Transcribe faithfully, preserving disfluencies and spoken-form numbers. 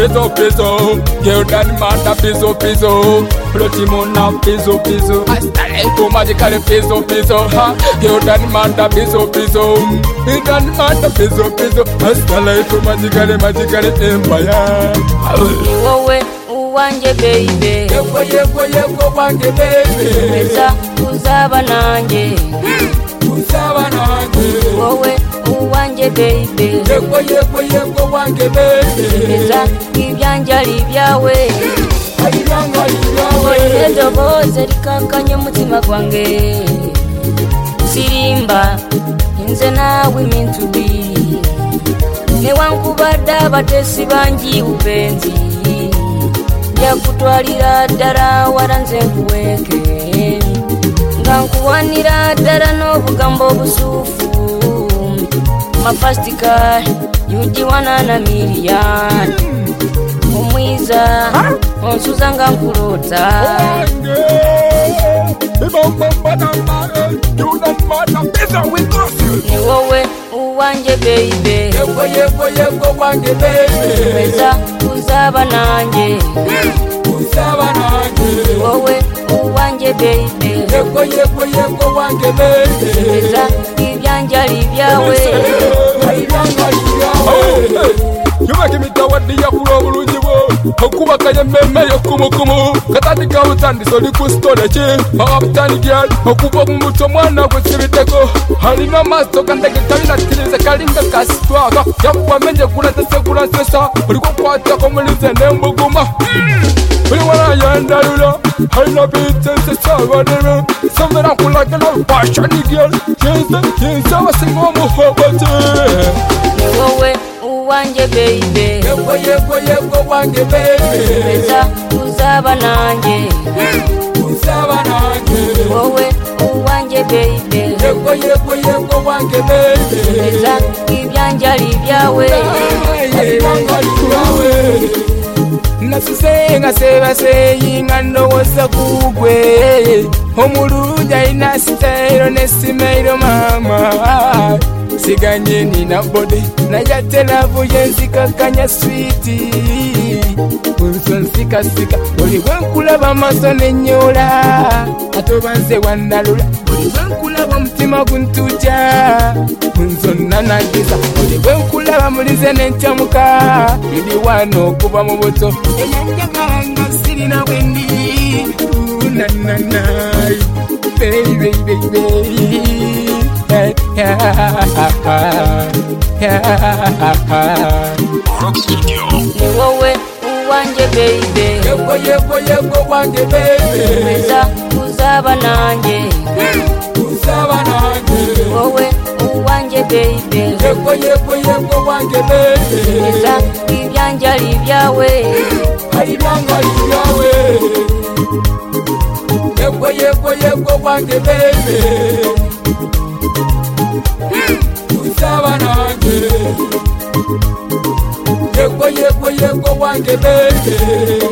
piso piso. Girl that manda piso piso. Protimona piso piso. Hasta leito magically piso piso. Girl that manda piso piso. That manda piso piso. Hasta leito magically magically empire. Wowe uwanje baby. Yego yego yego wanje baby. Meza uzaba nanjye. Uzaba nanjye. Wowe uwanje baby. Yego yego yego wanje baby. Meza ibyanje ari byawe. Ayiranga ibyawe. Ejo boze rikakanye umutima gwange. Sirimba inze nawe mintubi. Ne wankubada batesi bangi upenzi. Ya kutwalira dara waranze kuweke. Nga nkuwanira dara n'obugambo busufu. My first car, yujiwana na milian. Umwiza, onsuza nga nkulota. Ni wowe uwanje baby. Yego yego yego wanje baby. Meza uzaba nanjye. Uzaba nanjye. Wowe uwanje baby. Yego yego yego wanje baby. Meza ibyanje ari byawe. Ayiranga ibyawe. Yubake mitawadi ya kula bulungi bwo. Okubaka yemmeme y'okumukumu. Katandika butandisa oli ku stole ki. Abutani gyal okuva mu muto mwana gwe sibiteko. Alina amaaso gandege talinakkiriza kalinga kasitwaka. Yakuwamenye kulatese kulasesa. Oli kukwatako mulize n'embuguma. Oli wala yandalula. Alina bitese sabadere. Somera nkulagala fashion girl. Yenze yenze abasinga omuhobote. Ni wowe uwanje baby. Yego yego yego wanje baby. Meza uzaba nanjye. Uzaba nanjye. Wowe uwanje baby. Yego yego yego wanje baby. Meza ibyanje ari byawe. Ayiranga ibyawe. Nasusenga seba seyinga ndowooza kugwe. Omulungi alina sitayiro ne simayiro mama. Siganye nina body naye ate laavu yenzikakanya switi. Unsonsika sika buli bwenkulaba amaaso n'ennyola. Ate oba nze wandalula buli bwenkulaba omutima guntuja. Nzonna nagiza buli bwenkulaba mulize n'entyamuka. Bidi wano okuva mu buto eyanjaganga sirina bwendi. Nananai baby baby baby. Rock Studio. Ni wowe uwanje baby. Yego yego yego wanje baby. Meza uzaba nanjye. Uzaba nanjye. Wowe uwanje baby. Yego yego yego wanje baby. Meza ibyanje ari byawe. Ayiranga ibyawe. Yego yego yego wanje baby. Uzaba nanjye. Yego yego yego wanje baby.